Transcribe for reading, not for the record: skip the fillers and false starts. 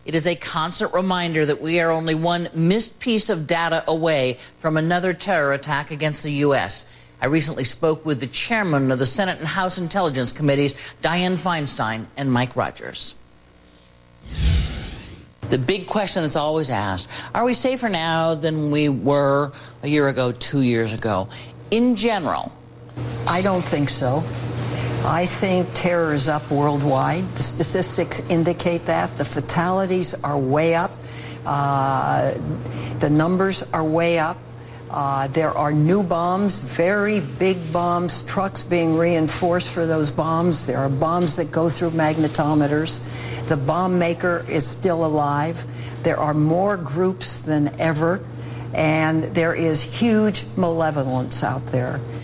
it is a constant reminder that we are only one missed piece of data away from another terror attack against the U.S. I recently spoke with the chairman of the Senate and House Intelligence Committees, Dianne Feinstein and Mike Rogers. The big question that's always asked, are we safer now than we were a year ago, 2 years ago? In general, I don't think so. I think terror is up worldwide. The statistics indicate that. The fatalities are way up. The numbers are way up. There are new bombs, very big bombs, trucks being reinforced for those bombs. There are bombs that go through magnetometers. The bomb maker is still alive. There are more groups than ever, and there is huge malevolence out there.